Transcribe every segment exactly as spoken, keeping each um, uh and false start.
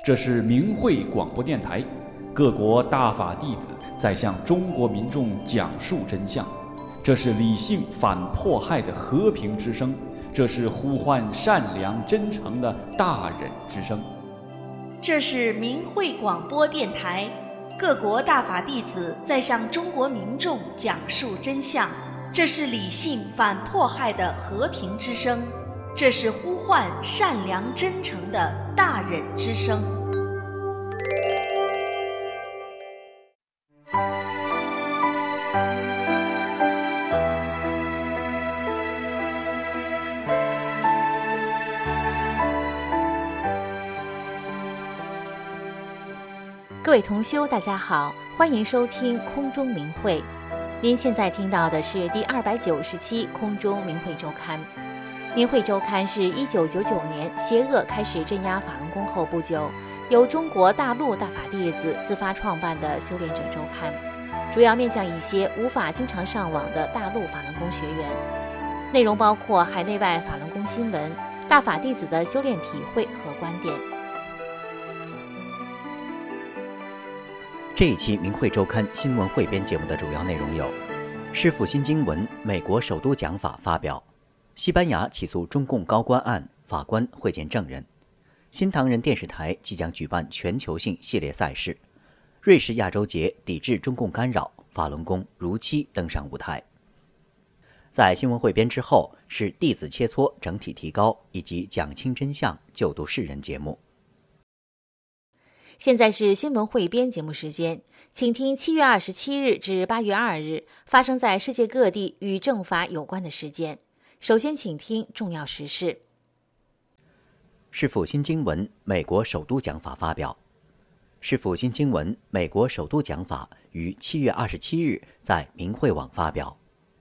这是明慧广播电台，各国大法弟子在向中国民众讲述真相。这是理性反迫害的和平之声，这是呼唤善良真诚的大忍之声。 这是明慧广播电台，各国大法弟子在向中国民众讲述真相。这是理性反迫害的和平之声，这是呼唤善良真诚的大忍之声。 各位同修，大家好，欢迎收听空中明慧。您现在听到的是第二百九十期空中明慧周刊。明慧周刊是一九九九年邪恶开始镇压法轮功后不久，由中国大陆大法弟子自发创办的修炼者周刊，主要面向一些无法经常上网的大陆法轮功学员。内容包括海内外法轮功新闻、大法弟子的修炼体会和观点。 这一期明慧周刊新闻汇编节目的主要内容有：师父新经文美国首都讲法发表，西班牙起诉中共高官案，法官会见证人，新唐人电视台即将举办全球性系列赛事，瑞士亚洲节抵制中共干扰，法轮功如期登上舞台。在新闻汇编之后是弟子切磋整体提高以及讲清真相救度世人节目。 现在是新闻汇编节目时间，请听七月二十七日至八月二日发生在世界各地与正法有关的事件。首先请听重要时事。 师父新经文美国首都讲法发表，师父新经文美国首都讲法于七月二十七日在明慧网发表。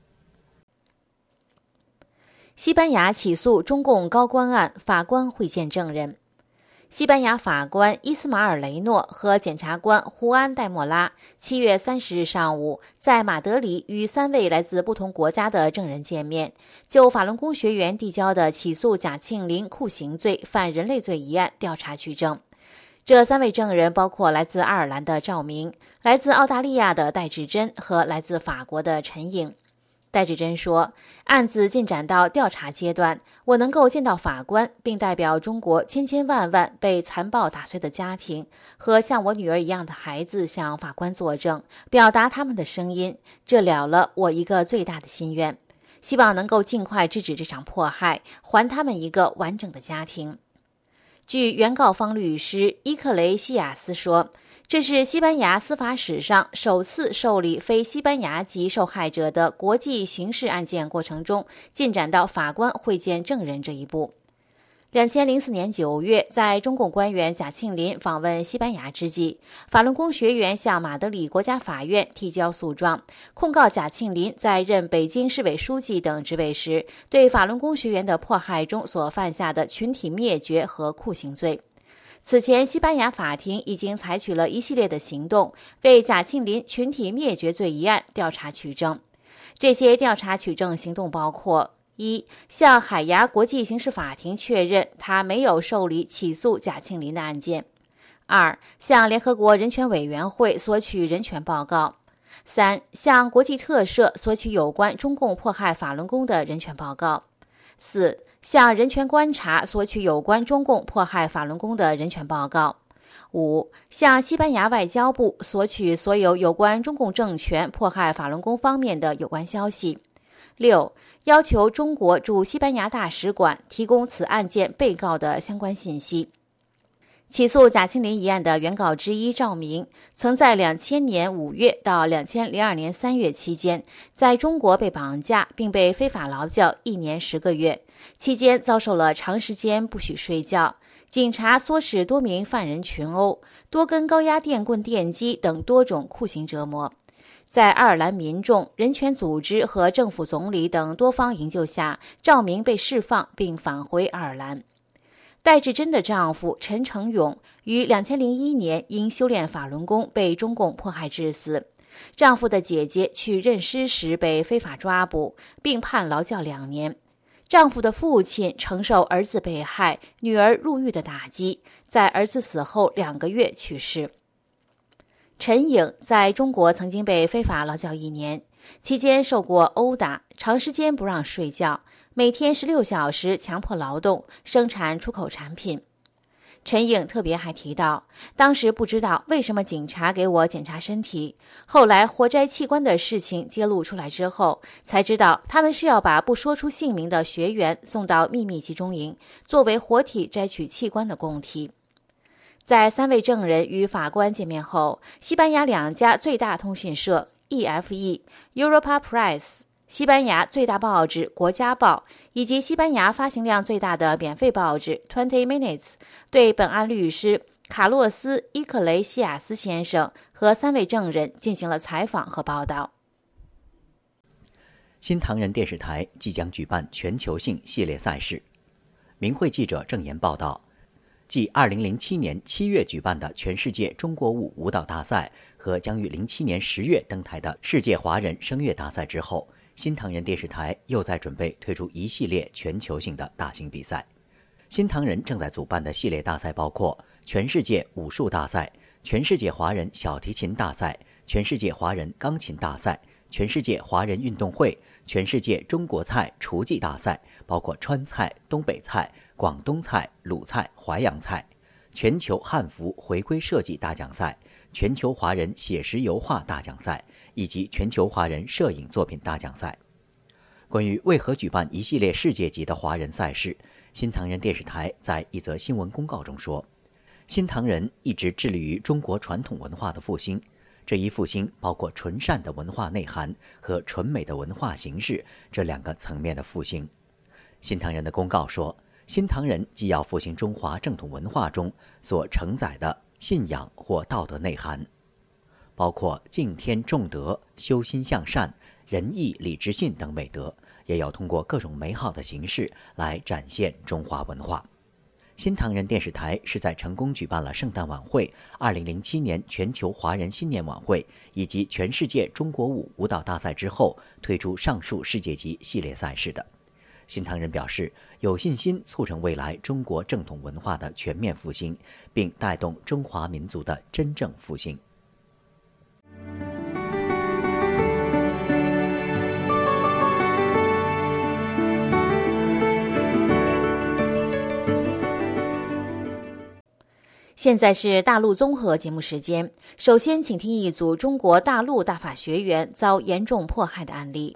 西班牙起诉中共高官案，法官会见证人。西班牙法官伊斯马尔雷诺和检察官胡安戴莫拉七月三十日上午在马德里与三位来自不同国家的证人见面，就法轮功学员递交的起诉贾庆林酷刑罪犯人类罪一案调查取证。这三位证人包括来自爱尔兰的赵明、来自澳大利亚的戴志珍和来自法国的陈颖。戴志珍说，案子进展到调查阶段，我能够见到法官，并代表中国千千万万被残暴打碎的家庭和像我女儿一样的孩子向法官作证，表达他们的声音，这了了我一个最大的心愿，希望能够尽快制止这场迫害，还他们一个完整的家庭。据原告方律师伊克雷西亚斯说，这是西班牙司法史上首次受理非西班牙籍受害者的国际刑事案件过程中进展到法官会见证人这一步。二零零四年九月，在中共官员贾庆林访问西班牙之际，法轮功学员向马德里国家法院提交诉状，控告贾庆林在任北京市委书记等职位时，对法轮功学员的迫害中所犯下的群体灭绝和酷刑罪。此前，西班牙法庭已经采取了一系列的行动，为贾庆林群体灭绝罪一案调查取证。这些调查取证行动包括：一、向海牙国际刑事法庭确认他没有受理起诉贾庆林的案件；二、向联合国人权委员会索取人权报告；三、向国际特赦索取有关中共迫害法轮功的人权报告；四、向人权观察索取有关中共迫害法轮功的人权报告；五、向西班牙外交部索取所有有关中共政权迫害法轮功方面的有关消息；六、要求中国驻西班牙大使馆提供此案件被告的相关信息。起诉贾庆林一案的原告之一赵明，曾在两千年五月到两千零二年三月期间，在中国被绑架并被非法劳教一年十个月，期间遭受了长时间不许睡觉、警察唆使多名犯人群殴、多根高压电棍电击等多种酷刑折磨。在爱尔兰民众、人权组织和政府总理等多方营救下，赵明被释放并返回爱尔兰。戴志珍的丈夫陈成勇于二零零一年因修炼法轮功被中共迫害致死，丈夫的姐姐去认尸时被非法抓捕，并判劳教两年。 丈夫的父亲承受儿子被害、女儿入狱的打击，在儿子死后两个月去世。陈颖在中国曾经被非法劳教一年，期间受过殴打，长时间不让睡觉，每天十六小时强迫劳动，生产出口产品。陈颖特别还提到，当时不知道为什么警察给我检查身体，后来活摘器官的事情揭露出来之后，才知道他们是要把不说出姓名的学员送到秘密集中营，作为活体摘取器官的供体。在三位证人与法官见面后，西班牙两家最大通讯社 E F E、Europa Press、西班牙最大报纸《国家报》以及西班牙发行量最大的免费报纸 Twenty Minutes 对本案律师卡洛斯·伊克雷西亚斯先生和三位证人进行了采访和报道。 新唐人电视台即将举办全球性系列赛事。明慧记者郑岩报道，继二零零七年七月举办的全世界中国舞舞蹈大赛和将于零七年十月登台的世界华人声乐大赛之后，新唐人电视台又在准备推出一系列全球性的大型比赛。新唐人正在主办的系列大赛包括全世界武术大赛、全世界华人小提琴大赛、全世界华人钢琴大赛、全世界华人运动会、全世界中国菜厨技大赛，包括川菜、东北菜、广东菜、鲁菜、淮扬菜，全球汉服回归设计大奖赛、全球华人写实油画大奖赛以及全球华人摄影作品大奖赛。关于为何举办一系列世界级的华人赛事，新唐人电视台在一则新闻公告中说，新唐人一直致力于中国传统文化的复兴，这一复兴包括纯善的文化内涵和纯美的文化形式这两个层面的复兴。新唐人的公告说，新唐人既要复兴中华正统文化中所承载的信仰或道德内涵，包括敬天重德、修心向善、仁义礼智信等美德，也要通过各种美好的形式来展现中华文化。新唐人电视台是在成功举办了圣诞晚会、二零零七年全球华人新年晚会以及全世界中国舞舞蹈大赛之后，推出上述世界级系列赛事的。新唐人表示，有信心促成未来中国正统文化的全面复兴，并带动中华民族的真正复兴。 现在是大陆综合节目时间，首先请听一组中国大陆大法学员遭严重迫害的案例。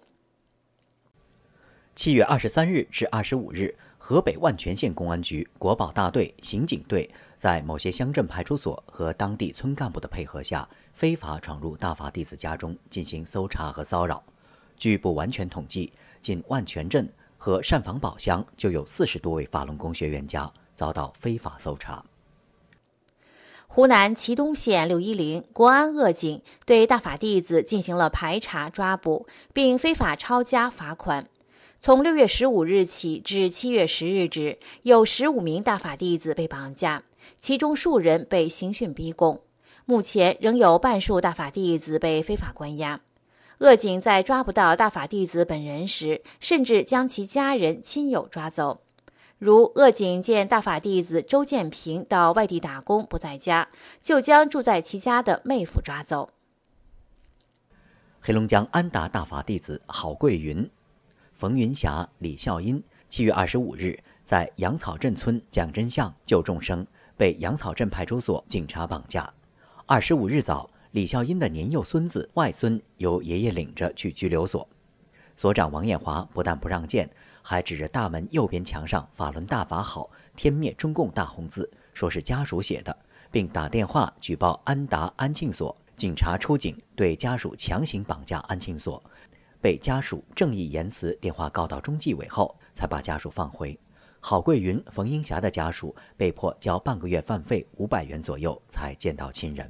七月二十三日至二十五日，河北万全县公安局国保大队、刑警队在某些乡镇派出所和当地村干部的配合下，非法闯入大法弟子家中进行搜查和骚扰。据不完全统计，仅万全镇和单房堡乡就有四十多位法轮功学员家遭到非法搜查。 湖南祁东县六一零国安恶警对大法弟子进行了排查抓捕，并非法抄家罚款。从六月十五日起至七月十日止，有十五名大法弟子被绑架，其中数人被刑讯逼供。目前仍有半数大法弟子被非法关押。恶警在抓不到大法弟子本人时，甚至将其家人亲友抓走。如恶警见大法弟子周建平到外地打工不在家，就将住在其家的妹夫抓走。 黑龙江安达大法弟子郝桂云、冯云霞、李孝英七月二十五日在杨草镇村蒋真巷救众生，被杨草镇派出所警察绑架。二十五日早，李孝英的年幼孙子、外孙由爷爷领着去拘留所。所长王艳华不但不让见，还指着大门右边墙上法轮大法好，天灭中共大红字，说是家属写的，并打电话举报安达安庆所。警察出警，对家属强行绑架安庆所，被家属正义言辞电话告到中纪委后，才把家属放回。郝桂云、冯英霞的家属被迫交半个月饭费五百元左右，才见到亲人。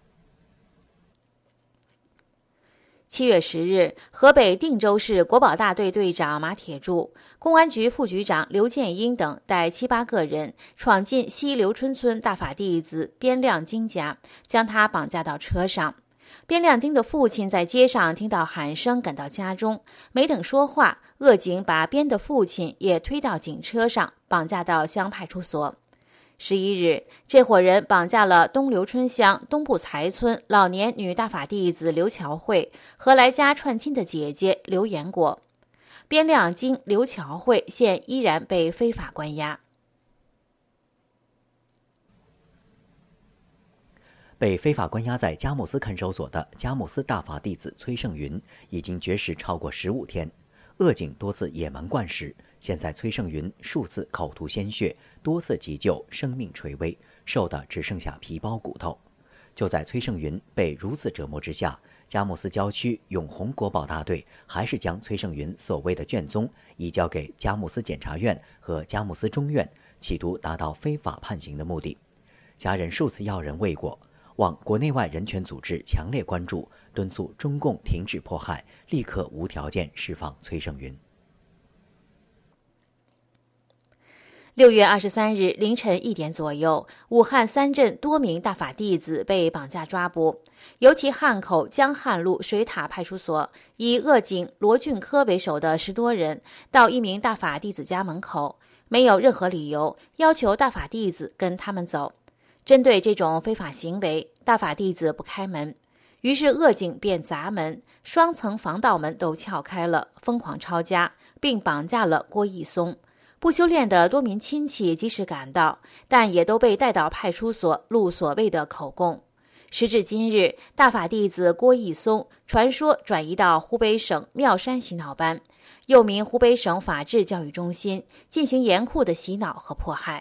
七月十日，河北定州市国保大队队长马铁柱、公安局副局长刘建英等带七八个人闯进西刘春村大法弟子边亮金家，将他绑架到车上。 边亮京的父亲在街上听到喊声，赶到家中，没等说话，恶警把边的父亲也推到警车上，绑架到乡派出所。十一日，这伙人绑架了东刘春乡东部财村老年女大法弟子刘乔慧和来家串亲的姐姐刘延果。边亮京、刘乔慧现依然被非法关押。 被非法关押在佳木斯看守所的佳木斯大法弟子崔胜云已经绝食超过十五天，恶警多次野蛮灌食，现在崔胜云数次口吐鲜血，多次急救，生命垂危，瘦的只剩下皮包骨头。就在崔胜云被如此折磨之下，佳木斯郊区永红国保大队还是将崔胜云所谓的卷宗移交给佳木斯检察院和佳木斯中院，企图达到非法判刑的目的。家人数次要人未果，望国内外人权组织强烈关注，敦促中共停止迫害，立刻无条件释放崔胜云。 六月二十三日凌晨一点左右，武汉三镇多名大法弟子被绑架抓捕，尤其汉口江汉路水塔派出所，以恶警罗俊科为首的十多人到一名大法弟子家门口，没有任何理由，要求大法弟子跟他们走。针对这种非法行为，大法弟子不开门，于是恶警便砸门，双层防盗门都撬开了，疯狂抄家，并绑架了郭义松。不修炼的多名亲戚及时赶到，但也都被带到派出所录所谓的口供。时至今日，大法弟子郭义松传说转移到湖北省妙山洗脑班，又名湖北省法治教育中心，进行严酷的洗脑和迫害。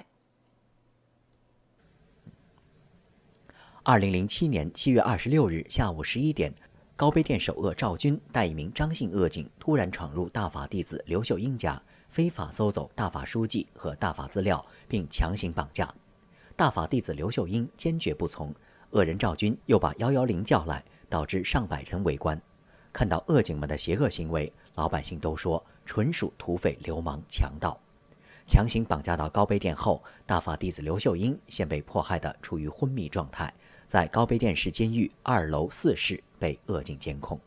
二零零七年七月二十六日下午十一点，高碑店首恶赵军带一名张姓恶警突然闯入大法弟子刘秀英家，非法搜走大法书记和大法资料，并强行绑架。大法弟子刘秀英坚决不从，恶人赵军又把一一零叫来，导致上百人围观。看到恶警们的邪恶行为，老百姓都说纯属土匪、流氓、强盗。强行绑架到高碑店后，大法弟子刘秀英现被迫害的处于昏迷状态，在高碑店市监狱二楼四室被恶警监控。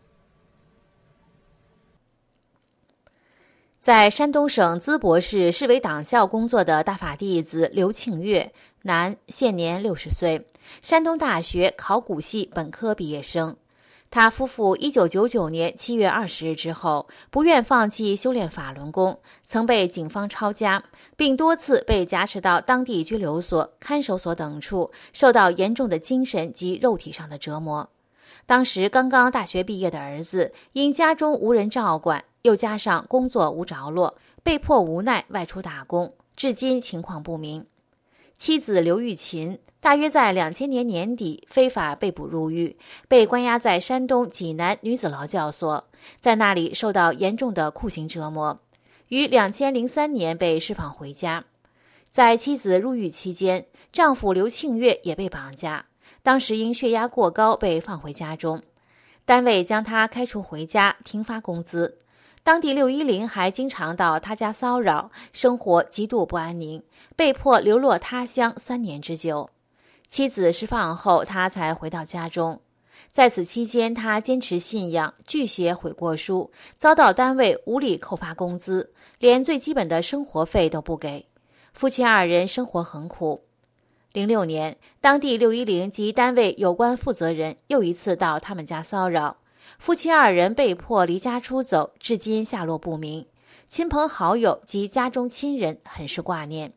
在山东省淄博市市委党校工作的大法弟子刘庆月，男，现年六十岁，山东大学考古系本科毕业生。他夫妇一九九九年七月二十日之后，不愿放弃修炼法轮功，曾被警方抄家，并多次被挟持到当地拘留所、看守所等处，受到严重的精神及肉体上的折磨。当时刚刚大学毕业的儿子，因家中无人照管，又加上工作无着落，被迫无奈外出打工，至今情况不明。妻子刘玉琴大约在两千年年底非法被捕入狱，被关押在山东济南女子劳教所，在那里受到严重的酷刑折磨，于两千零三年被释放回家。在妻子入狱期间，丈夫刘庆月也被绑架，当时因血压过高被放回家中，单位将他开除回家，停发工资。当地六一零还经常到他家骚扰，生活极度不安宁，被迫流落他乡三年之久。妻子释放后，他才回到家中。在此期间，他坚持信仰，拒写悔过书，遭到单位无理扣发工资，连最基本的生活费都不给。夫妻二人生活很苦。零六年，当地六一零及单位有关负责人又一次到他们家骚扰，夫妻二人被迫离家出走，至今下落不明，亲朋好友及家中亲人很是挂念。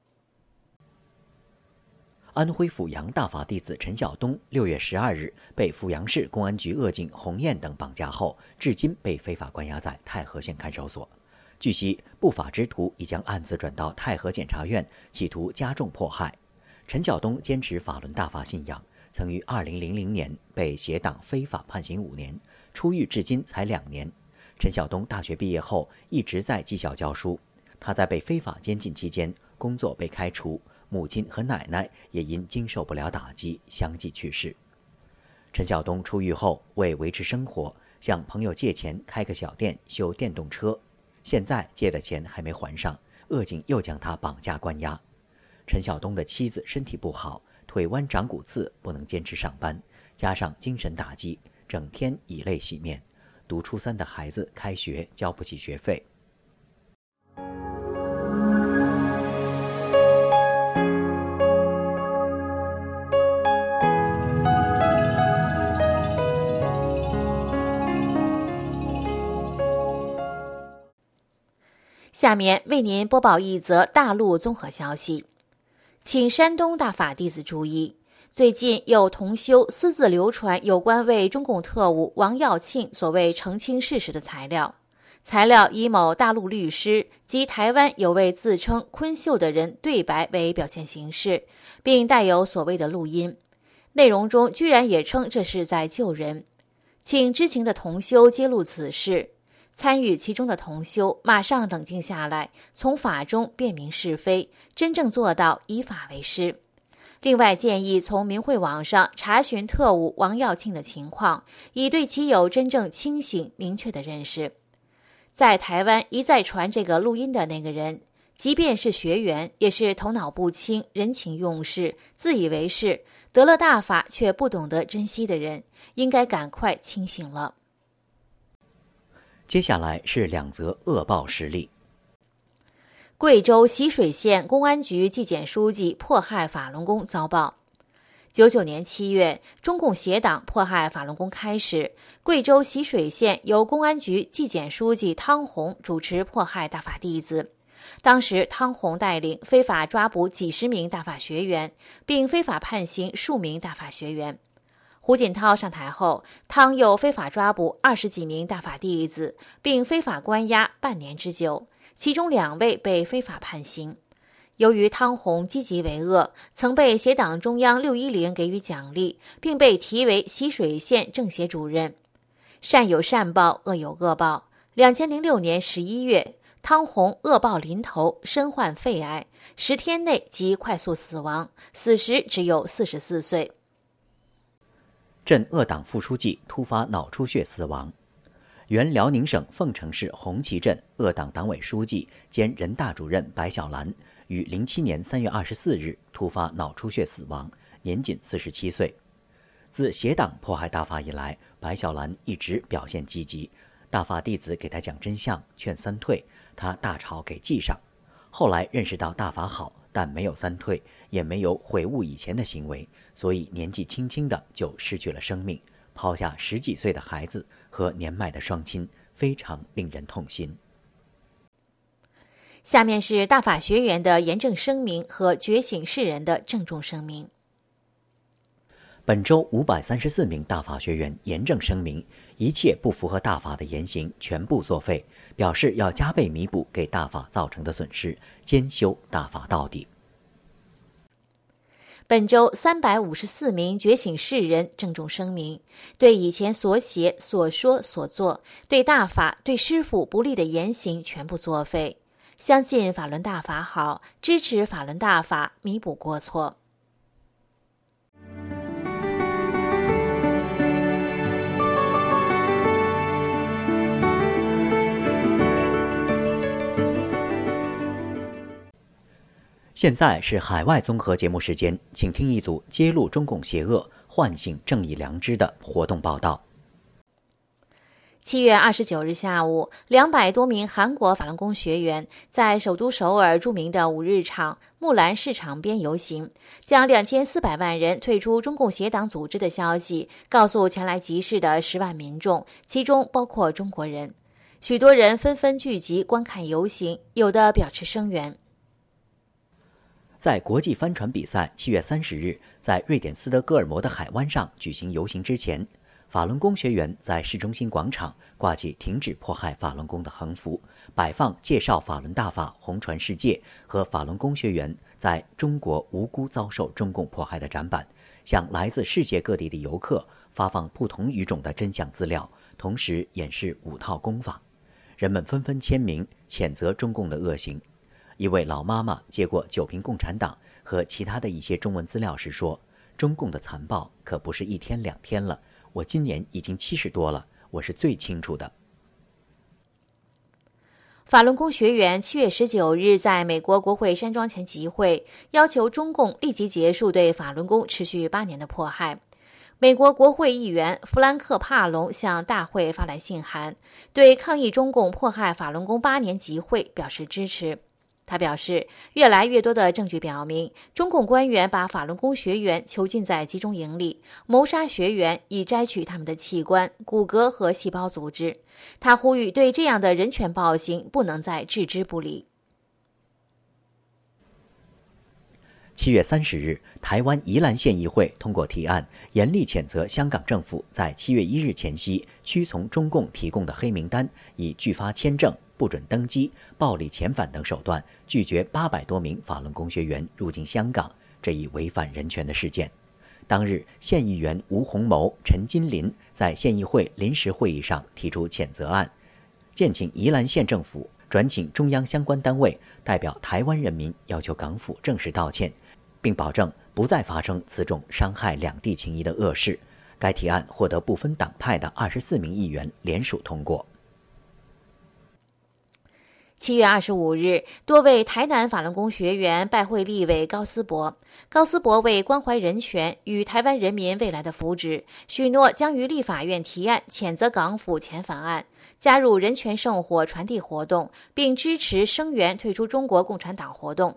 安徽阜阳大法弟子陈晓东六月十二日被阜阳市公安局恶警洪艳等绑架后，至今被非法关押在太和县看守所。据悉，不法之徒已将案子转到太和检察院，企图加重迫害。陈晓东坚持法轮大法信仰，曾于二零零零年被协党非法判刑五年，出狱至今才两年。陈晓东大学毕业后一直在技校教书，他在被非法监禁期间，工作被开除，母亲和奶奶也因经受不了打击相继去世。陈晓东出狱后，为维持生活，向朋友借钱开个小店修电动车，现在借的钱还没还上，恶警又将他绑架关押。陈晓东的妻子身体不好，腿弯长骨刺，不能坚持上班， 加上精神打击，整天以泪洗面。读初三的孩子开学交不起学费。 下面为您播报一则大陆综合消息，请山东大法弟子注意，最近有同修私自流传有关为中共特务王耀庆所谓澄清事实的材料，材料以某大陆律师及台湾有位自称坤秀的人对白为表现形式，并带有所谓的录音，内容中居然也称这是在救人，请知情的同修揭露此事。参与其中的同修马上冷静下来，从法中辨明是非，真正做到以法为师。另外建议从明慧网上查询特务王耀庆的情况，以对其有真正清醒明确的认识。在台湾一再传这个录音的那个人，即便是学员，也是头脑不清、人情用事、自以为是、得了大法却不懂得珍惜的人，应该赶快清醒了。 接下来是两则恶报实例。 贵州习水县公安局纪检书记迫害法轮功遭报。九九年七月，中共邪党迫害法轮功开始，贵州习水县由公安局纪检书记汤洪主持迫害大法弟子。当时汤洪带领非法抓捕几十名大法学员，并非法判刑数名大法学员。胡锦涛上台后，汤又非法抓捕二十几名大法弟子，并非法关押半年之久，其中两位被非法判刑。由于汤洪积极为恶，曾被协党中央六一零给予奖励，并被提为习水县政协主任。善有善报，恶有恶报。两千零六年十一月，汤洪恶报临头，身患肺癌，十天内即快速死亡，死时只有四十四岁。 镇恶党副书记突发脑出血死亡。原辽宁省凤城市红旗镇恶党党委书记兼人大主任白小兰于零七年三月二十四日突发脑出血死亡，年仅四十七岁。自邪党迫害大法以来，白小兰一直表现积极，大法弟子给他讲真相，劝三退，他大吵给记上。后来认识到大法好，但没有三退，也没有悔悟以前的行为，所以年纪轻轻的就失去了生命，抛下十几岁的孩子和年迈的双亲，非常令人痛心。 下面是大法学员的严正声明和觉醒世人的郑重声明。 本周五百三十四名大法学员严正声明，一切不符合大法的言行全部作废，表示要加倍弥补给大法造成的损失，坚修大法到底。 本周三百五十四名觉醒世人郑重声明，对以前所写、所说、所做，对大法、对师父不利的言行全部作废，相信法轮大法好，支持法轮大法，弥补过错。 现在是海外综合节目时间，请听一组揭露中共邪恶、唤醒正义良知的活动报道。 七月二十九日下午，两百多名韩国法轮功学员在首都首尔著名的五日场木兰市场边游行，将两千四百万人退出中共邪党组织的消息告诉前来集市的十万民众，其中包括中国人。许多人纷纷聚集观看游行，有的表示声援。 在国际帆船比赛七月三十日在瑞典斯德哥尔摩的海湾上举行游行之前，法轮功学员在市中心广场挂起停止迫害法轮功的横幅，摆放介绍法轮大法红传世界和法轮功学员在中国无辜遭受中共迫害的展板，向来自世界各地的游客发放不同语种的真相资料，同时演示五套功法。人们纷纷签名谴责中共的恶行。一位老妈妈接过九评共产党和其他的一些中文资料时说，中共的残暴可不是一天两天了，我今年已经七十多了，我是最清楚的。 法轮功学员七月十九日在美国国会山庄前集会，要求中共立即结束对法轮功持续八年的迫害。 美国国会议员弗兰克·帕隆向大会发来信函，对抗议中共迫害法轮功八年集会表示支持。他表示，越来越多的证据表明，中共官员把法轮功学员囚禁在集中营里，谋杀学员，以摘取他们的器官、骨骼和细胞组织。他呼吁对这样的人权暴行不能再置之不理。 七月三十日，台湾宜兰县议会通过提案，严厉谴责香港政府在七月一日前夕屈从中共提供的黑名单，以拒发签证、不准登机、暴力遣返等手段，拒绝八百多名法轮功学员入境香港这一违反人权的事件。当日，县议员吴鸿谋、陈金林在县议会临时会议上提出谴责案，建请宜兰县政府转请中央相关单位代表台湾人民，要求港府正式道歉，并保证不再发生此种伤害两地情谊的恶事。该提案获得不分党派的二十四名议员联署通过。 七月二十五日，多位台南法轮功学员拜会立委高思博。高思博为关怀人权与台湾人民未来的福祉，许诺将于立法院提案谴责港府遣返案，加入人权圣火传递活动，并支持声援退出中国共产党活动。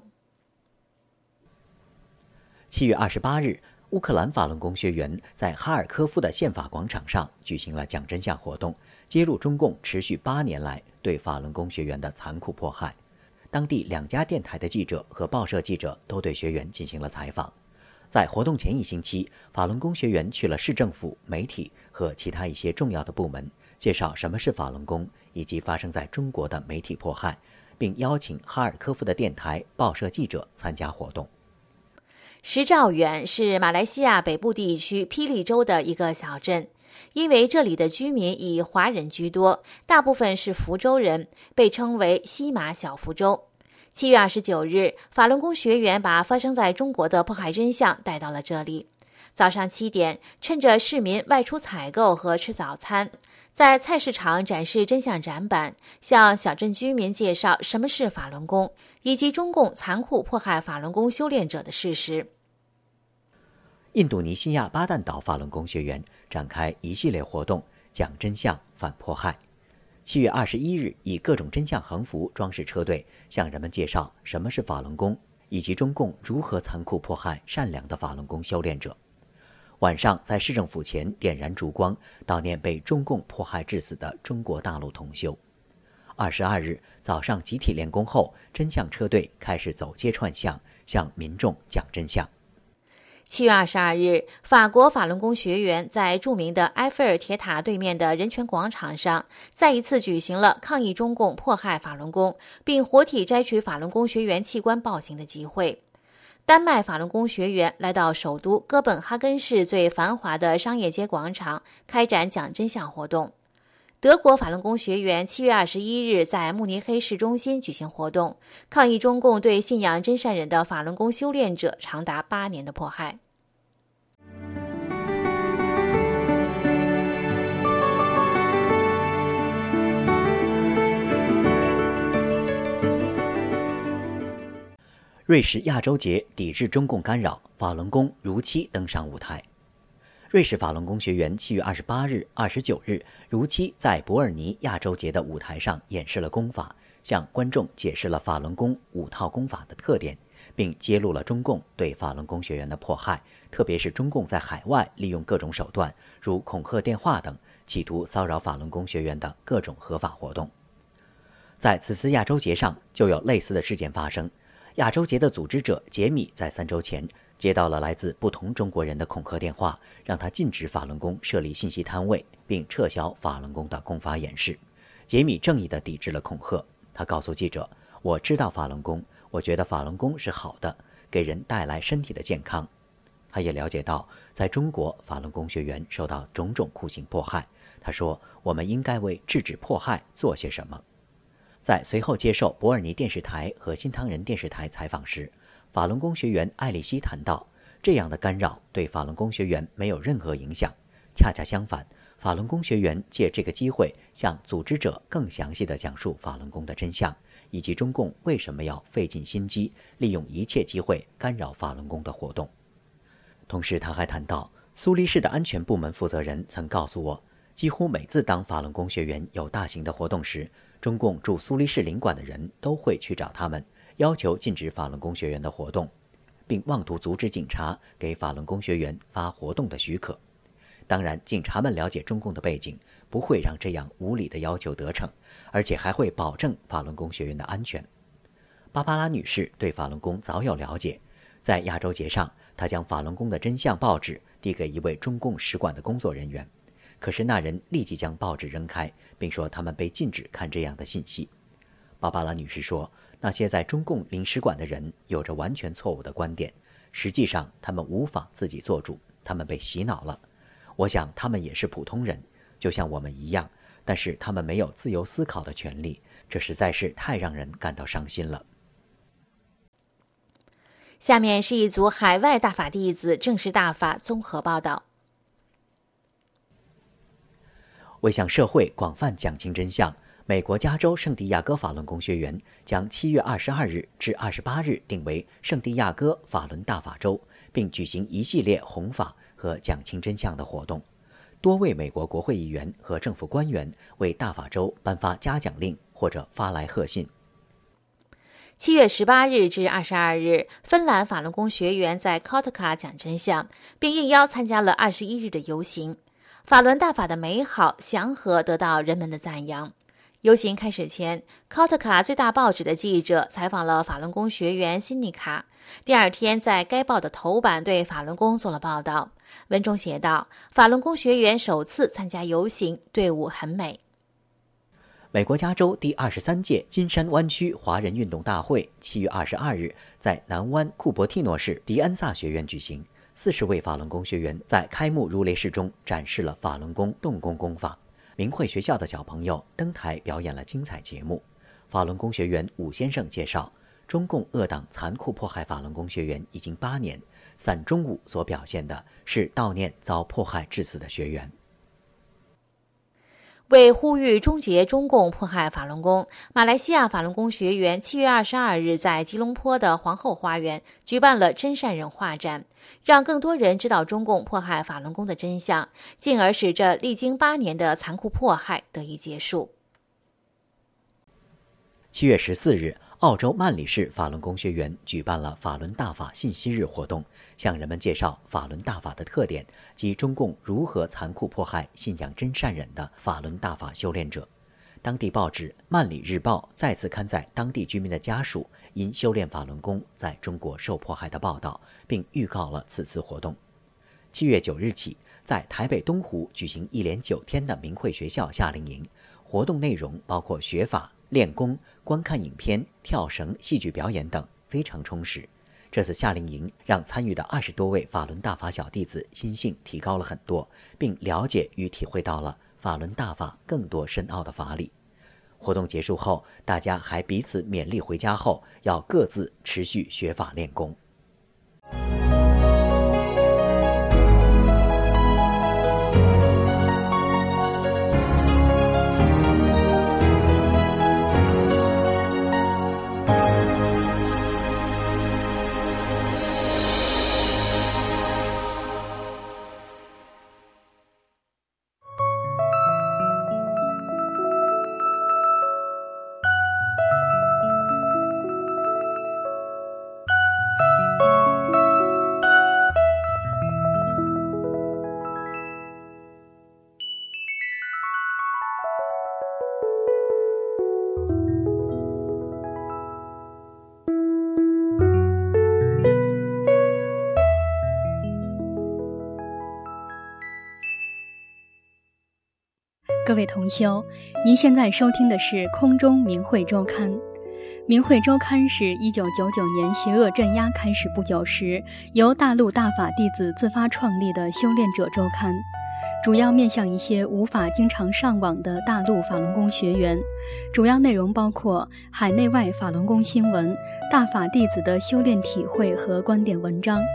七月二十八日，乌克兰法轮功学员在哈尔科夫的宪法广场上举行了讲真相活动，揭露中共持续八年来对法轮功学员的残酷迫害。当地两家电台的记者和报社记者都对学员进行了采访。在活动前一星期，法轮功学员去了市政府、媒体和其他一些重要的部门，介绍什么是法轮功以及发生在中国的媒体迫害，并邀请哈尔科夫的电台、报社记者参加活动。 石兆远是马来西亚北部地区霹雳州的一个小镇，因为这里的居民以华人居多，大部分是福州人，被称为西马小福州。七月二十九日，法轮功学员把发生在中国的迫害真相带到了这里。早上七点，趁着市民外出采购和吃早餐，在菜市场展示真相展板，向小镇居民介绍什么是法轮功，以及中共残酷迫害法轮功修炼者的事实。 印度尼西亚巴旦岛法轮功学员展开一系列活动，讲真相，反迫害。七月二十一日，以各种真相横幅装饰车队，向人们介绍什么是法轮功，以及中共如何残酷迫害善良的法轮功修炼者。晚上，在市政府前点燃烛光，悼念被中共迫害致死的中国大陆同修。二十二日早上集体练功后，真相车队开始走街串巷，向民众讲真相。 七月二十二日，法国法轮功学员在著名的埃菲尔铁塔对面的人权广场上，再一次举行了抗议中共迫害法轮功，并活体摘取法轮功学员器官暴行的集会。丹麦法轮功学员来到首都哥本哈根市最繁华的商业街广场，开展讲真相活动。德国法轮功学员七月二十一日在慕尼黑市中心举行活动，抗议中共对信仰真善忍的法轮功修炼者长达八年的迫害。 瑞士亚洲节抵制中共干扰，法轮功如期登上舞台。瑞士法轮功学员七月二十八日、二十九日如期在伯尔尼亚洲节的舞台上演示了功法，向观众解释了法轮功五套功法的特点，并揭露了中共对法轮功学员的迫害，特别是中共在海外利用各种手段，如恐吓电话等，企图骚扰法轮功学员的各种合法活动。在此次亚洲节上，就有类似的事件发生。亚洲节的组织者杰米在三周前接到了来自不同中国人的恐吓电话，让他禁止法轮功设立信息摊位，并撤销法轮功的功法演示。杰米正义地抵制了恐吓，他告诉记者：“我知道法轮功，我觉得法轮功是好的，给人带来身体的健康。”他也了解到，在中国法轮功学员受到种种酷刑迫害。他说：“我们应该为制止迫害做些什么。”在随后接受伯尔尼电视台和新唐人电视台采访时，法轮功学员艾丽西谈到，这样的干扰对法轮功学员没有任何影响，恰恰相反，法轮功学员借这个机会向组织者更详细地讲述法轮功的真相，以及中共为什么要费尽心机，利用一切机会干扰法轮功的活动。同时他还谈到， 苏黎世的安全部门负责人曾告诉我，几乎每次当法轮功学员有大型的活动时，中共驻苏黎世领馆的人都会去找他们，要求禁止法轮功学员的活动，并妄图阻止警察给法轮功学员发活动的许可。当然，警察们了解中共的背景，不会让这样无理的要求得逞，而且还会保证法轮功学员的安全。芭芭拉女士对法轮功早有了解，在亚洲节上，她将法轮功的真相报纸递给一位中共使馆的工作人员，可是那人立即将报纸扔开，并说他们被禁止看这样的信息。芭芭拉女士说，那些在中共领事馆的人有着完全错误的观点，实际上他们无法自己做主，他们被洗脑了。我想他们也是普通人，就像我们一样，但是他们没有自由思考的权利，这实在是太让人感到伤心了。 下面是一组海外大法弟子正式大法综合报道。 为向社会广泛讲清真相，美国加州圣地亚哥法轮功学员将七月二十二日至二十八日定为圣地亚哥法轮大法周，并举行一系列弘法和讲清真相的活动。多位美国国会议员和政府官员为大法周颁发嘉奖令或者发来贺信。 七月十八日至二十二日，芬兰法轮功学员在考特卡讲真相，并应邀参加了二十一日的游行。法轮大法的美好祥和得到人们的赞扬。游行开始前，考特卡最大报纸的记者采访了法轮功学员辛尼卡。第二天，在该报的头版对法轮功做了报道。文中写道：法轮功学员首次参加游行，队伍很美。 美国加州第二十三届金山湾区华人运动大会七月二十二日在南湾库伯蒂诺市迪安萨学院举行。四十位法轮功学员在开幕如雷式中展示了法轮功动功功法。明慧学校的小朋友登台表演了精彩节目。法轮功学员武先生介绍，中共恶党残酷迫害法轮功学员已经八年，散中午所表现的是悼念遭迫害致死的学员。 为呼吁终结中共迫害法轮功，马来西亚法轮功学员七月二十二日在吉隆坡的皇后花园举办了真善忍画展，让更多人知道中共迫害法轮功的真相，进而使这历经八年的残酷迫害得以结束。 七月十四日，澳洲曼里市法轮功学员举办了法轮大法信息日活动，向人们介绍法轮大法的特点及中共如何残酷迫害信仰真善忍的法轮大法修炼者。当地报纸《曼里日报》再次刊载当地居民的家属因修炼法轮功在中国受迫害的报道，并预告了此次活动。七月九日起，在台北东湖举行一连九天的明慧学校夏令营，活动内容包括学法、练功、观看影片、跳绳、戏剧表演等，非常充实。这次夏令营让参与的二十多位法轮大法小弟子心性提高了很多，并了解与体会到了法轮大法更多深奥的法理。活动结束后，大家还彼此勉励回家后要各自持续学法练功。 各位同修，您现在收听的是空中明慧周刊。明慧周刊是一九九九年邪恶镇压开始不久时，由大陆大法弟子自发创立的修炼者周刊，主要面向一些无法经常上网的大陆法轮功学员，主要内容包括海内外法轮功新闻、大法弟子的修炼体会和观点文章。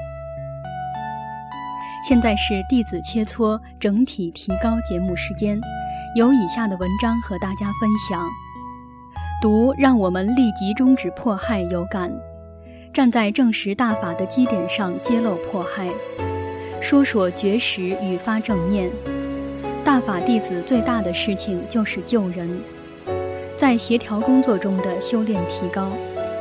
现在是弟子切磋整体提高节目时间，有以下的文章和大家分享。读让我们立即终止迫害有感，站在证实大法的基点上揭露迫害。 说说绝食与发正念。大法弟子最大的事情就是救人，在协调工作中的修炼提高。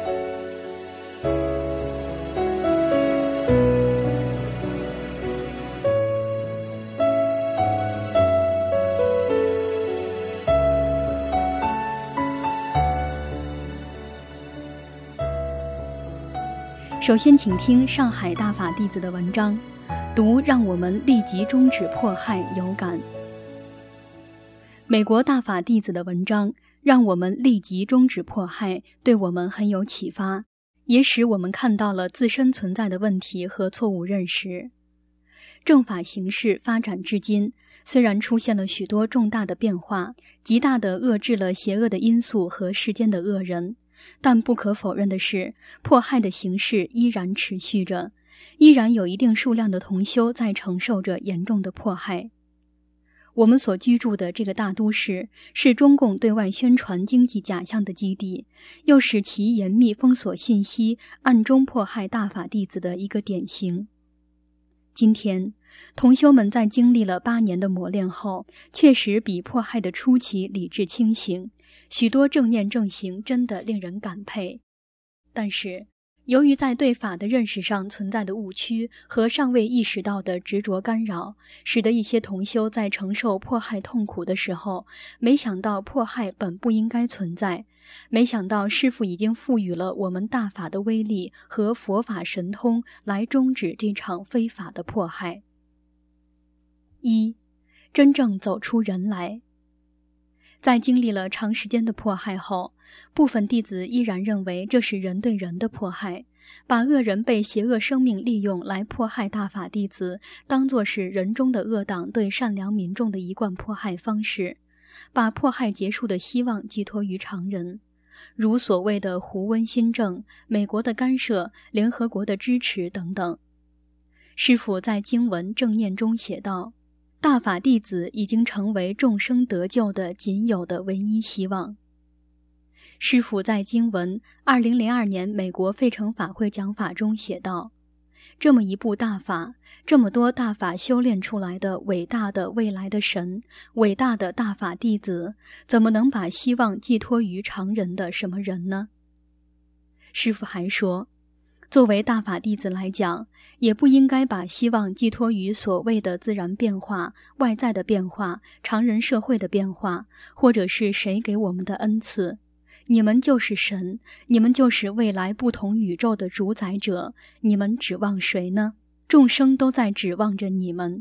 首先请听上海大法弟子的文章，读让我们立即终止迫害有感。美国大法弟子的文章让我们立即终止迫害，对我们很有启发，也使我们看到了自身存在的问题和错误认识。正法形势发展至今，虽然出现了许多重大的变化，极大地遏制了邪恶的因素和世间的恶人，但不可否认的是，迫害的形势依然持续着，依然有一定数量的同修在承受着严重的迫害。我们所居住的这个大都市，是中共对外宣传经济假象的基地，又是其严密封锁信息、暗中迫害大法弟子的一个典型。今天，同修们在经历了八年的磨练后，确实比迫害的初期理智清醒，许多正念正行真的令人感佩。但是，由于在对法的认识上存在的误区和尚未意识到的执着干扰，使得一些同修在承受迫害痛苦的时候，没想到迫害本不应该存在，没想到师父已经赋予了我们大法的威力和佛法神通来终止这场非法的迫害。一，真正走出人来。在经历了长时间的迫害后，部分弟子依然认为这是人对人的迫害，把恶人被邪恶生命利用来迫害大法弟子当作是人中的恶党对善良民众的一贯迫害方式，把迫害结束的希望寄托于常人，如所谓的胡温新政、美国的干涉、联合国的支持等等。师父在经文正念中写道，大法弟子已经成为众生得救的仅有的唯一希望。师父在经文二零零二年美国费城法会讲法中写道，这么一部大法，这么多大法修炼出来的伟大的未来的神，伟大的大法弟子，怎么能把希望寄托于常人的什么人呢？师父还说，作为大法弟子来讲，也不应该把希望寄托于所谓的自然变化、外在的变化、常人社会的变化，或者是谁给我们的恩赐。你们就是神，你们就是未来不同宇宙的主宰者，你们指望谁呢？众生都在指望着你们。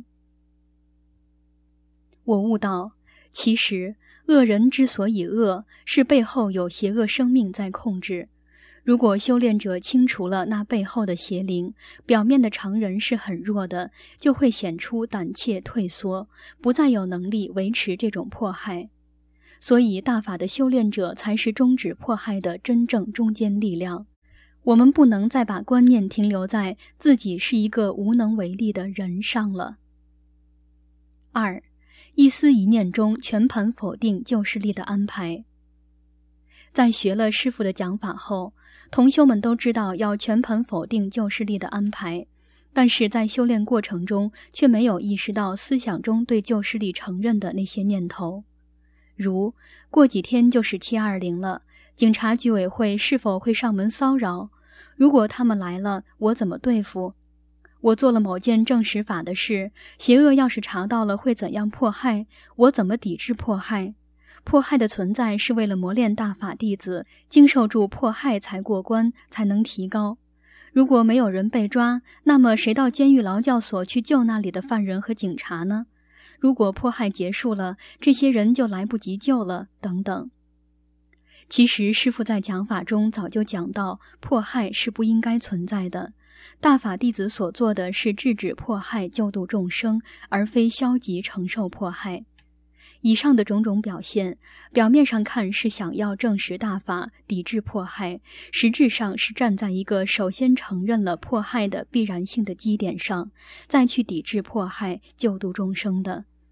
我悟到，其实恶人之所以恶，是背后有邪恶生命在控制。如果修炼者清除了那背后的邪灵，表面的常人是很弱的，就会显出胆怯退缩，不再有能力维持这种迫害。所以大法的修炼者才是终止迫害的真正中坚力量。我们不能再把观念停留在自己是一个无能为力的人上了。二，一思一念中全盘否定救世力的安排。在学了师父的讲法后，同修们都知道要全盘否定救世力的安排，但是在修炼过程中却没有意识到思想中对救世力承认的那些念头。如过几天就是七二零了，警察居委会是否会上门骚扰？如果他们来了，我怎么对付？我做了某件正实法的事，邪恶要是查到了会怎样迫害？我怎么抵制迫害？迫害的存在是为了磨练大法弟子，经受住迫害才过关，才能提高。如果没有人被抓，那么谁到监狱劳教所去救那里的犯人和警察呢？如果迫害结束了，这些人就来不及救了，等等。其实师父在讲法中早就讲到，迫害是不应该存在的。大法弟子所做的是制止迫害，救度众生，而非消极承受迫害。以上的种种表现，表面上看是想要证实大法，抵制迫害，实质上是站在一个首先承认了迫害的必然性的基点上，再去抵制迫害，救度众生的。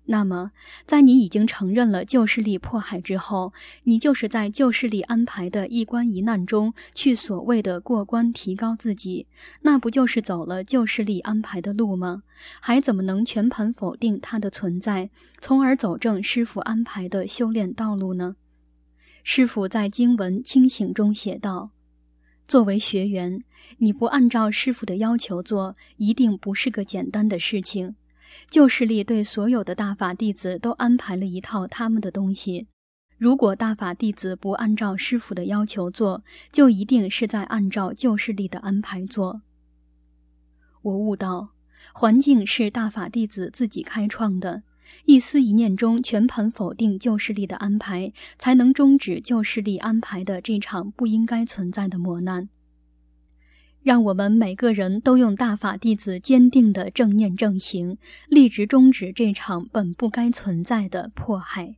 那么，在你已经承认了旧势力迫害之后，你就是在旧势力安排的一关一难中去所谓的过关提高自己，那不就是走了旧势力安排的路吗？还怎么能全盘否定它的存在，从而走正师父安排的修炼道路呢？师父在经文清醒中写道，作为学员，你不按照师父的要求做，一定不是个简单的事情。旧势力对所有的大法弟子都安排了一套他们的东西，如果大法弟子不按照师父的要求做，就一定是在按照旧势力的安排做。我悟到，环境是大法弟子自己开创的，一思一念中全盘否定旧势力的安排，才能终止旧势力安排的这场不应该存在的磨难。让我们每个人都用大法弟子坚定的正念正行，立直终止这场本不该存在的迫害。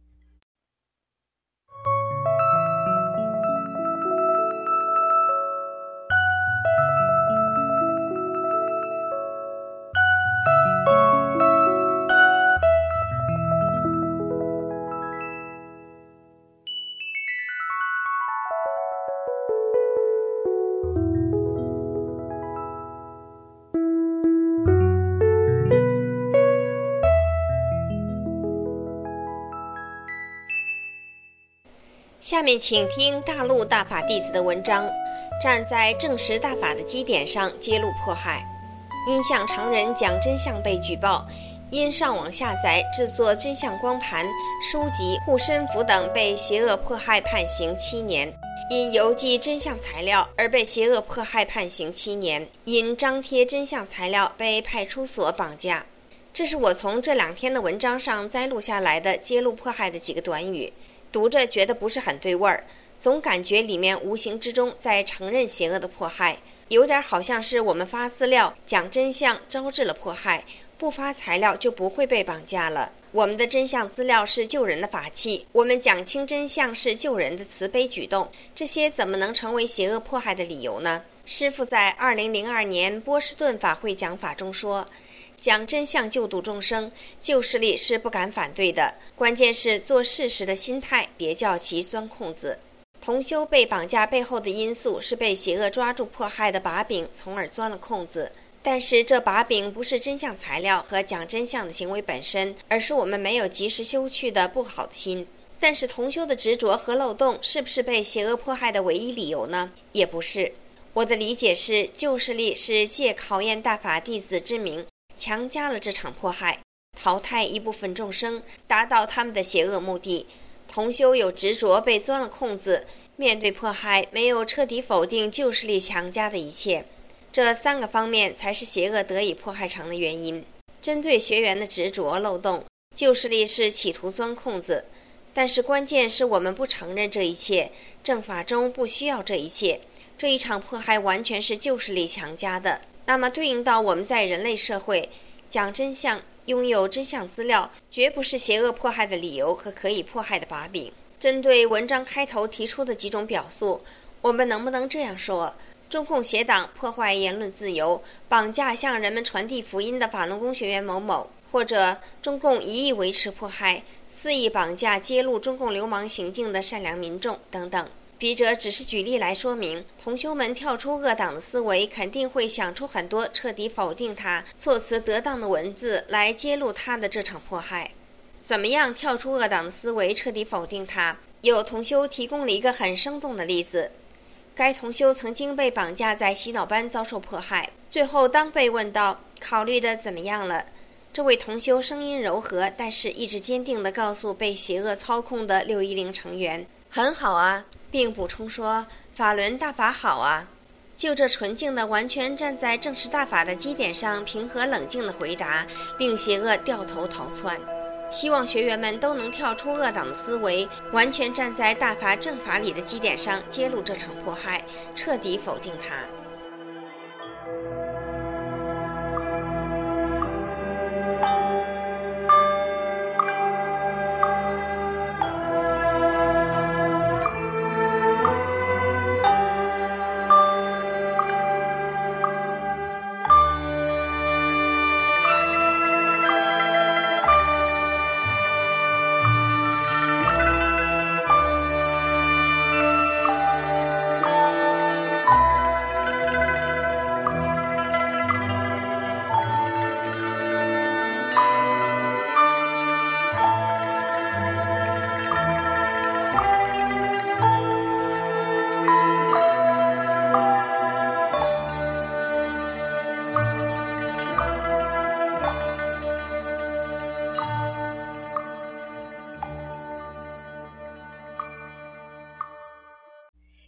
下面请听大陆大法弟子的文章，站在正实大法的基点上揭露迫害。因向常人讲真相被举报，因上网下载制作真相光盘、书籍、护身符等被邪恶迫害判刑七年，因邮寄真相材料而被邪恶迫害判刑七年，因张贴真相材料被派出所绑架。这是我从这两天的文章上摘录下来的揭露迫害的几个短语，读着觉得不是很对味儿，总感觉里面无形之中在承认邪恶的迫害，有点好像是我们发资料讲真相招致了迫害，不发材料就不会被绑架了。我们的真相资料是救人的法器，我们讲清真相是救人的慈悲举动，这些怎么能成为邪恶迫害的理由呢？师父在二零零二年波士顿法会讲法中说，讲真相救度众生，旧势力是不敢反对的，关键是做事时的心态，别叫其钻空子。同修被绑架背后的因素是被邪恶抓住迫害的把柄，从而钻了空子。但是这把柄不是真相材料和讲真相的行为本身，而是我们没有及时修去的不好的心。但是同修的执着和漏洞是不是被邪恶迫害的唯一理由呢？也不是。我的理解是，旧势力是借考验大法弟子之名，强加了这场迫害，淘汰一部分众生，达到他们的邪恶目的。同修有执着被钻了空子，面对迫害没有彻底否定旧势力强加的一切，这三个方面才是邪恶得以迫害成的原因。针对学员的执着漏洞，旧势力是企图钻空子，但是关键是我们不承认这一切，正法中不需要这一切，这一场迫害完全是旧势力强加的。那么对应到我们在人类社会讲真相，拥有真相资料，绝不是邪恶迫害的理由和可以迫害的把柄。针对文章开头提出的几种表述，我们能不能这样说：中共邪党破坏言论自由，绑架向人们传递福音的法轮功学员某某，或者中共一意维持迫害，肆意绑架揭露中共流氓行径的善良民众等等。笔者只是举例来说明，同修们跳出恶党的思维，肯定会想出很多彻底否定他、措辞得当的文字来揭露他的这场迫害。怎么样跳出恶党的思维，彻底否定他？有同修提供了一个很生动的例子。该同修曾经被绑架在洗脑班遭受迫害，最后当被问到考虑的怎么样了，这位同修声音柔和，但是意志坚定地告诉被邪恶操控的六一零成员，很好啊，并补充说法轮大法好啊。就这纯净的完全站在正实大法的基点上平和冷静的回答，令邪恶掉头逃窜。希望学员们都能跳出恶党的思维，完全站在大法正法理的基点上揭露这场迫害，彻底否定它。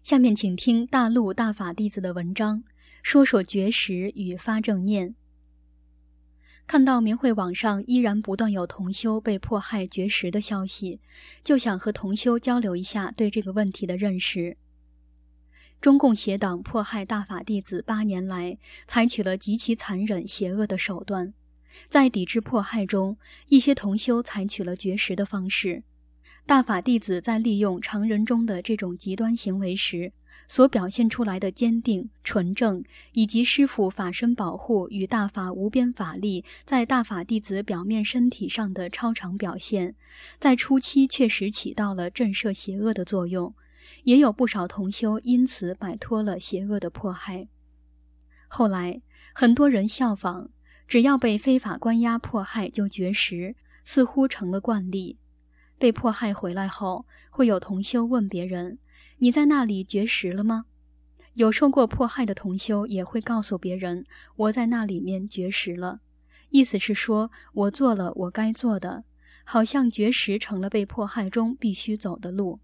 下面请听大陆大法弟子的文章，说说绝食与发正念。看到明慧网上依然不断有同修被迫害绝食的消息，就想和同修交流一下对这个问题的认识。中共邪党迫害大法弟子八年来，采取了极其残忍邪恶的手段，在抵制迫害中，一些同修采取了绝食的方式。大法弟子在利用常人中的这种极端行为时，所表现出来的坚定、纯正，以及师父法身保护与大法无边法力在大法弟子表面身体上的超常表现，在初期确实起到了震慑邪恶的作用，也有不少同修因此摆脱了邪恶的迫害。后来，很多人效仿，只要被非法关押迫害就绝食，似乎成了惯例。被迫害回来后，会有同修问别人：“你在那里绝食了吗？”有受过迫害的同修也会告诉别人：“我在那里面绝食了。”意思是说，我做了我该做的，好像绝食成了被迫害中必须走的路。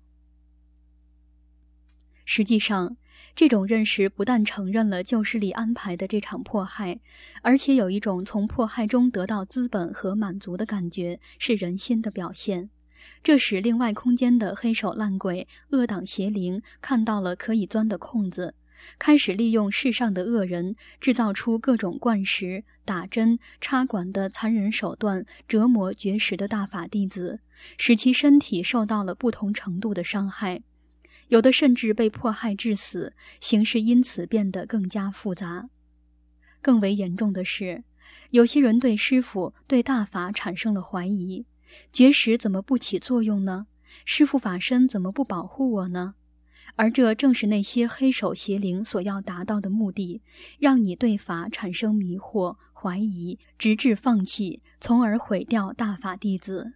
实际上，这种认识不但承认了旧势力安排的这场迫害，而且有一种从迫害中得到资本和满足的感觉，是人心的表现。这使另外空间的黑手烂鬼、恶党邪灵看到了可以钻的空子，开始利用世上的恶人，制造出各种灌食、打针、插管的残忍手段，折磨绝食的大法弟子，使其身体受到了不同程度的伤害。有的甚至被迫害致死，形势因此变得更加复杂。更为严重的是，有些人对师父、对大法产生了怀疑，绝食怎么不起作用呢？师父法身怎么不保护我呢？而这正是那些黑手邪灵所要达到的目的，让你对法产生迷惑、怀疑，直至放弃，从而毁掉大法弟子。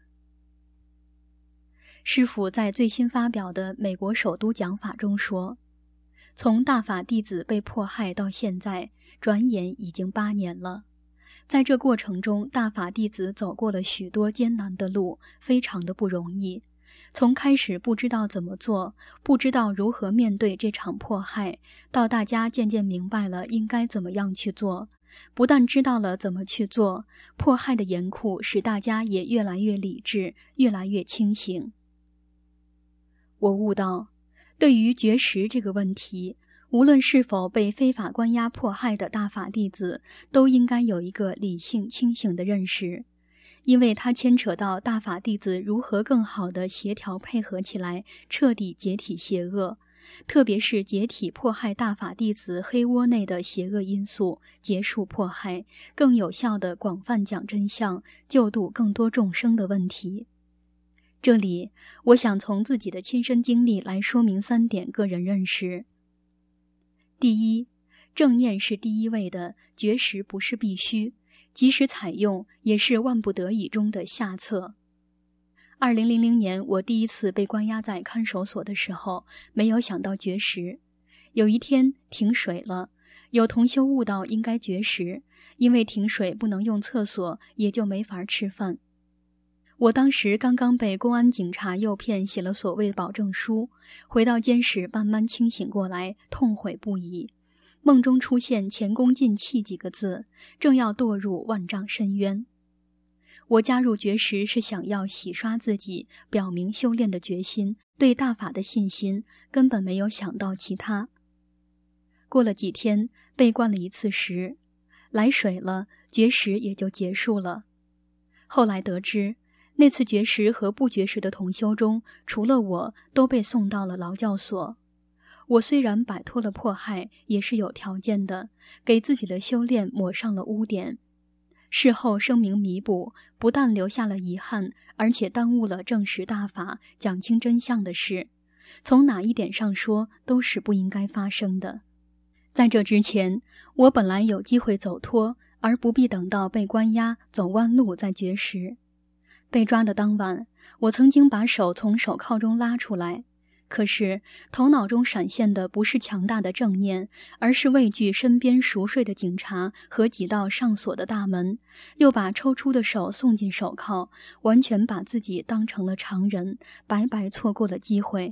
师父在最新发表的美国首都讲法中说，从大法弟子被迫害到现在，转眼已经八年了。在这过程中，大法弟子走过了许多艰难的路，非常的不容易。从开始不知道怎么做，不知道如何面对这场迫害，到大家渐渐明白了应该怎么样去做，不但知道了怎么去做，迫害的严酷使大家也越来越理智，越来越清醒。我悟到，对于绝食这个问题，无论是否被非法关押迫害的大法弟子，都应该有一个理性清醒的认识，因为它牵扯到大法弟子如何更好地协调配合起来，彻底解体邪恶，特别是解体迫害大法弟子黑窝内的邪恶因素，结束迫害，更有效地广泛讲真相，救度更多众生的问题。这里，我想从自己的亲身经历来说明三点个人认识。第一，正念是第一位的，绝食不是必须，即使采用，也是万不得已中的下策。二零零零年，我第一次被关押在看守所的时候，没有想到绝食。有一天停水了，有同修悟到应该绝食，因为停水不能用厕所，也就没法吃饭。我当时刚刚被公安警察诱骗写了所谓保证书，回到监室慢慢清醒过来，痛悔不已。梦中出现前功尽弃几个字，正要堕入万丈深渊。我加入绝食是想要洗刷自己，表明修炼的决心，对大法的信心，根本没有想到其他。过了几天，被灌了一次食，来水了，绝食也就结束了。后来得知，那次绝食和不绝食的同修中，除了我，都被送到了劳教所。我虽然摆脱了迫害，也是有条件的，给自己的修炼抹上了污点。事后声明弥补，不但留下了遗憾，而且耽误了证实大法、讲清真相的事。从哪一点上说，都是不应该发生的。在这之前，我本来有机会走脱，而不必等到被关押、走弯路再绝食。被抓的当晚，我曾经把手从手铐中拉出来，可是头脑中闪现的不是强大的正念，而是畏惧身边熟睡的警察和几道上锁的大门，又把抽出的手送进手铐，完全把自己当成了常人，白白错过了机会。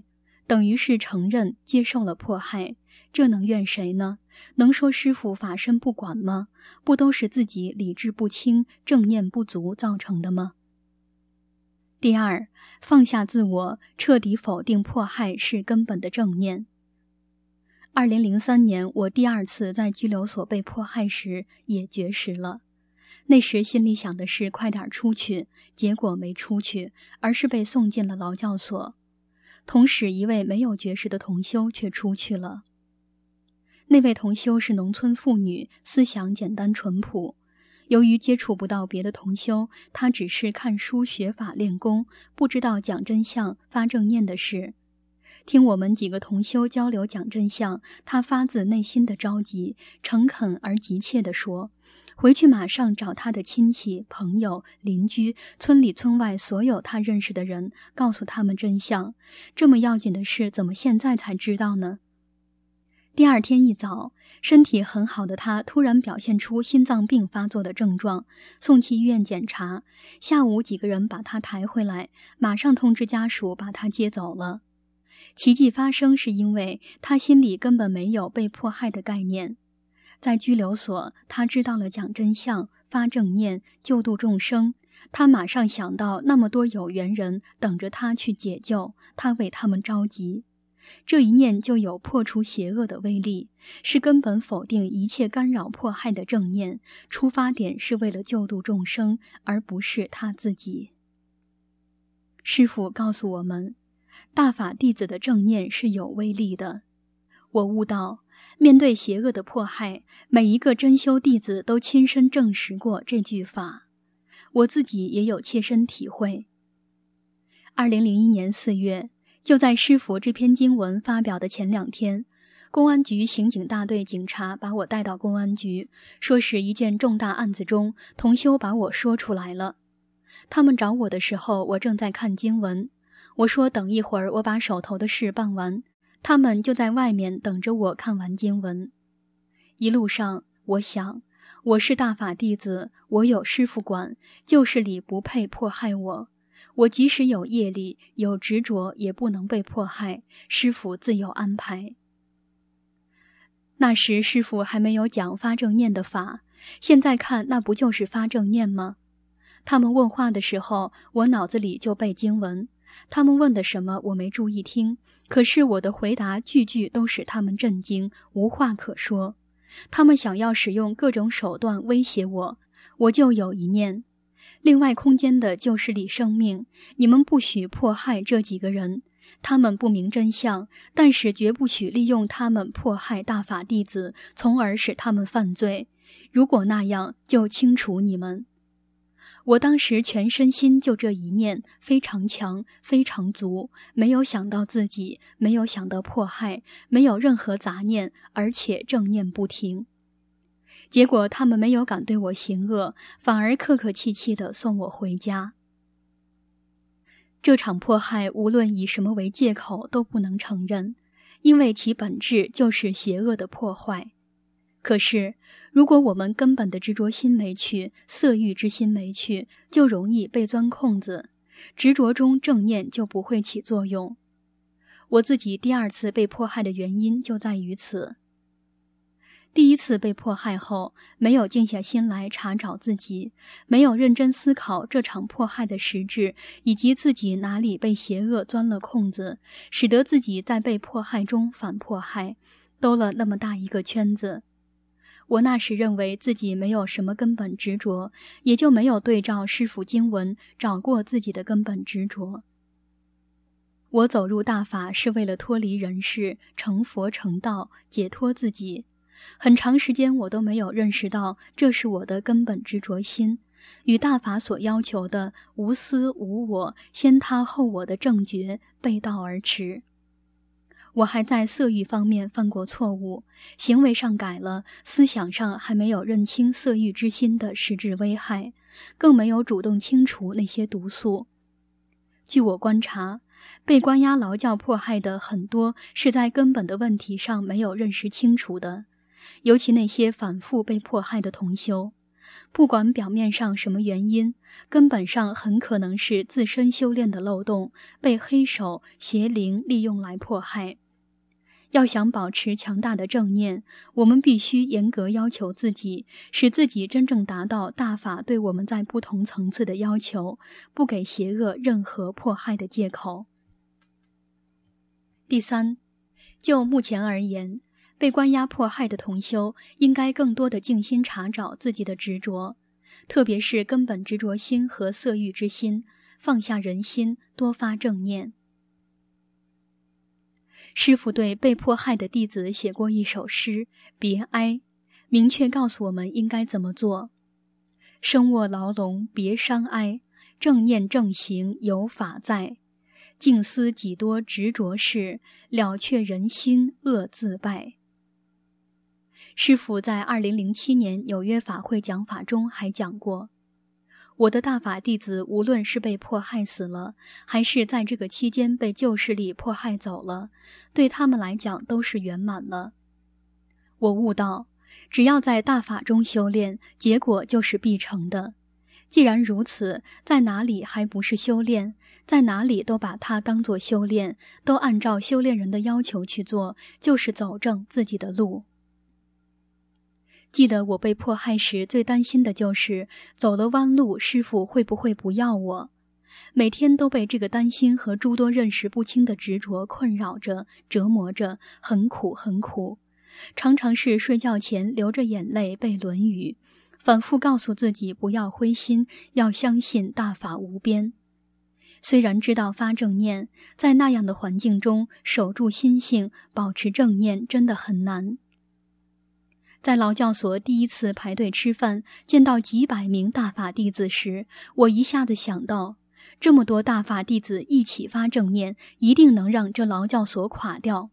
等于是承认接受了迫害，这能怨谁呢？能说师父法身不管吗？不都是自己理智不清、正念不足造成的吗？第二，放下自我，彻底否定迫害是根本的正念。二零零三年，我第二次在拘留所被迫害时也绝食了。那时心里想的是快点出去，结果没出去，而是被送进了劳教所。同时，一位没有绝食的同修却出去了。那位同修是农村妇女，思想简单淳朴。由于接触不到别的同修，她只是看书学法练功，不知道讲真相发正念的事。听我们几个同修交流讲真相，她发自内心的着急，诚恳而急切地说，回去马上找她的亲戚、朋友、邻居，村里村外所有她认识的人，告诉他们真相。这么要紧的事，怎么现在才知道呢？第二天一早，身体很好的他突然表现出心脏病发作的症状，送去医院检查。下午几个人把他抬回来，马上通知家属把他接走了。奇迹发生是因为他心里根本没有被迫害的概念。在拘留所，他知道了讲真相、发正念、救度众生。他马上想到那么多有缘人等着他去解救，他为他们着急。这一念就有破除邪恶的威力，是根本否定一切干扰迫害的正念，出发点是为了救度众生，而不是他自己。师父告诉我们，大法弟子的正念是有威力的。我悟到，面对邪恶的迫害，每一个真修弟子都亲身证实过这句法，我自己也有切身体会。二零零一年四月，就在师父这篇经文发表的前两天，公安局刑警大队警察把我带到公安局，说是一件重大案子中，同修把我说出来了。他们找我的时候，我正在看经文。我说等一会儿我把手头的事办完，他们就在外面等着我看完经文。一路上，我想，我是大法弟子，我有师父管，就是理不配迫害我。我即使有业力，有执着，也不能被迫害，师父自有安排。那时师父还没有讲发正念的法，现在看那不就是发正念吗？他们问话的时候，我脑子里就背经文，他们问的什么我没注意听，可是我的回答句句都使他们震惊，无话可说。他们想要使用各种手段威胁我，我就有一念，另外空间的就是李生命，你们不许迫害这几个人，他们不明真相，但是绝不许利用他们迫害大法弟子，从而使他们犯罪。如果那样，就清除你们。我当时全身心就这一念，非常强，非常足，没有想到自己，没有想到迫害，没有任何杂念，而且正念不停。结果他们没有敢对我行恶，反而客客气气地送我回家。这场迫害无论以什么为借口都不能承认，因为其本质就是邪恶的破坏。可是如果我们根本的执着心没去，色欲之心没去，就容易被钻空子，执着中正念就不会起作用。我自己第二次被迫害的原因就在于此。第一次被迫害后，没有静下心来查找自己，没有认真思考这场迫害的实质，以及自己哪里被邪恶钻了空子，使得自己在被迫害中反迫害，兜了那么大一个圈子。我那时认为自己没有什么根本执着，也就没有对照师父经文找过自己的根本执着。我走入大法是为了脱离人世，成佛成道，解脱自己。很长时间我都没有认识到这是我的根本执着心，与大法所要求的无私无我、先他后我的正觉背道而驰。我还在色欲方面犯过错误，行为上改了，思想上还没有认清色欲之心的实质危害，更没有主动清除那些毒素。据我观察，被关押劳教迫害的很多是在根本的问题上没有认识清楚的，尤其那些反复被迫害的同修， 不管表面上什么原因，根本上很可能是自身修炼的漏洞，被黑手邪灵利用来迫害。要想保持强大的正念，我们必须严格要求自己，使自己真正达到大法对我们在不同层次的要求，不给邪恶任何迫害的借口。第三，就目前而言，被关押迫害的同修应该更多的静心查找自己的执着，特别是根本执着心和色欲之心，放下人心，多发正念。师父对被迫害的弟子写过一首诗《别哀》，明确告诉我们应该怎么做。生卧牢笼别伤哀，正念正行有法在。静思几多执着事，了却人心恶自败。师父在二零零七年纽约法会讲法中还讲过，我的大法弟子无论是被迫害死了，还是在这个期间被旧势力迫害走了，对他们来讲都是圆满了。我悟到，只要在大法中修炼，结果就是必成的。既然如此，在哪里还不是修炼？在哪里都把它当作修炼，都按照修炼人的要求去做，就是走正自己的路。记得我被迫害时，最担心的就是走了弯路，师父会不会不要我？每天都被这个担心和诸多认识不清的执着困扰着、折磨着，很苦很苦。常常是睡觉前流着眼泪背《论语》，反复告诉自己不要灰心，要相信大法无边。虽然知道发正念，在那样的环境中守住心性，保持正念真的很难。在劳教所第一次排队吃饭，见到几百名大法弟子时，我一下子想到，这么多大法弟子一起发正念，一定能让这劳教所垮掉。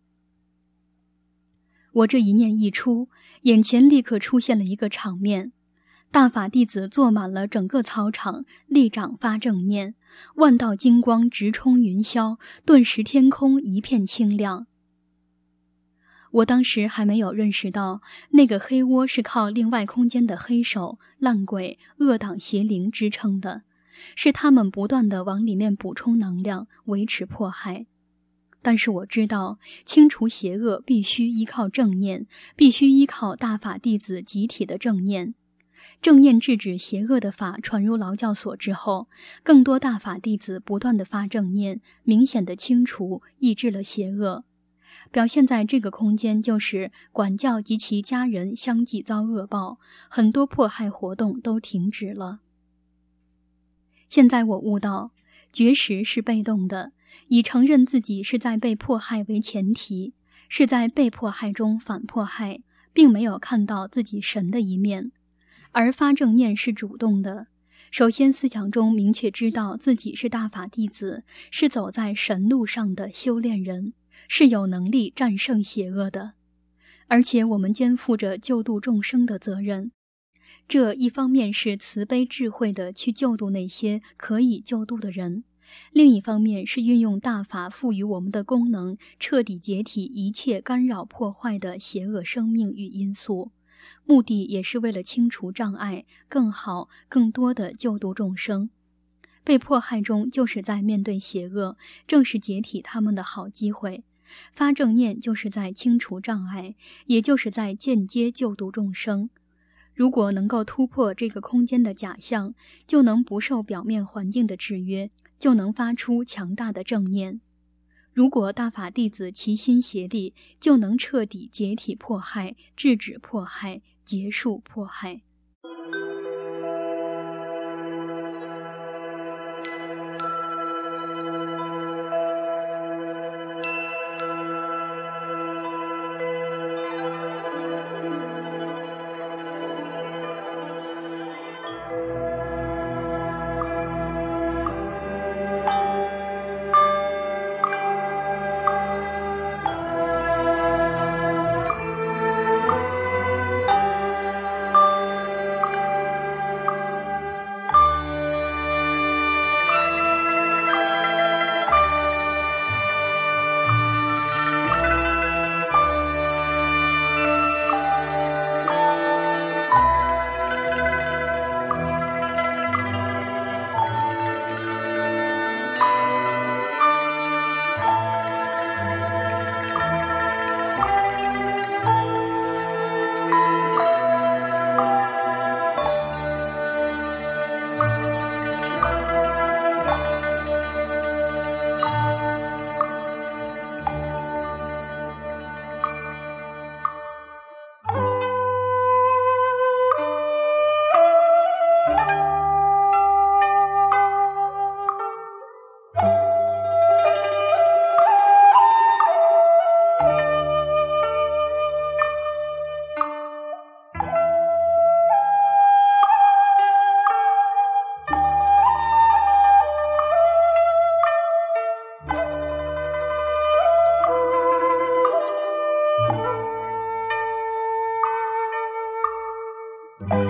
我这一念一出，眼前立刻出现了一个场面，大法弟子坐满了整个操场，立掌发正念，万道金光直冲云霄，顿时天空一片清亮。我当时还没有认识到，那个黑窝是靠另外空间的黑手、烂鬼、恶党邪灵支撑的，是他们不断地往里面补充能量，维持迫害。但是我知道，清除邪恶必须依靠正念，必须依靠大法弟子集体的正念。正念制止邪恶的法传入劳教所之后，更多大法弟子不断地发正念，明显地清除、抑制了邪恶。表现在这个空间就是管教及其家人相继遭恶报，很多迫害活动都停止了。现在我悟到，觉识是被动的，以承认自己是在被迫害为前提，是在被迫害中反迫害，并没有看到自己神的一面。而发正念是主动的，首先思想中明确知道自己是大法弟子，是走在神路上的修炼人，是有能力战胜邪恶的。而且我们肩负着救度众生的责任，这一方面是慈悲智慧的去救度那些可以救度的人，另一方面是运用大法赋予我们的功能，彻底解体一切干扰破坏的邪恶生命与因素，目的也是为了清除障碍，更好更多的救度众生。被迫害中就是在面对邪恶，正是解体他们的好机会。发正念就是在清除障碍，也就是在间接救度众生。如果能够突破这个空间的假象，就能不受表面环境的制约，就能发出强大的正念。如果大法弟子齐心协力，就能彻底解体迫害，制止迫害，结束迫害。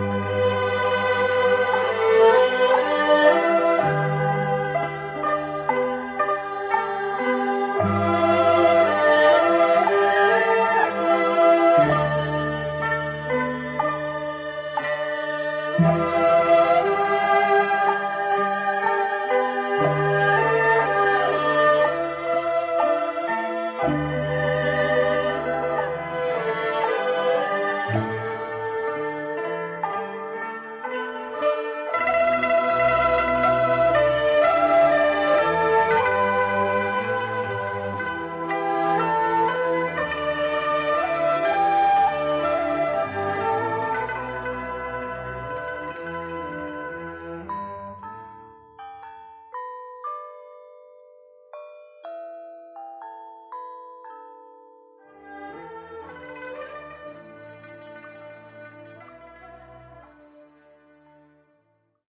Thank you.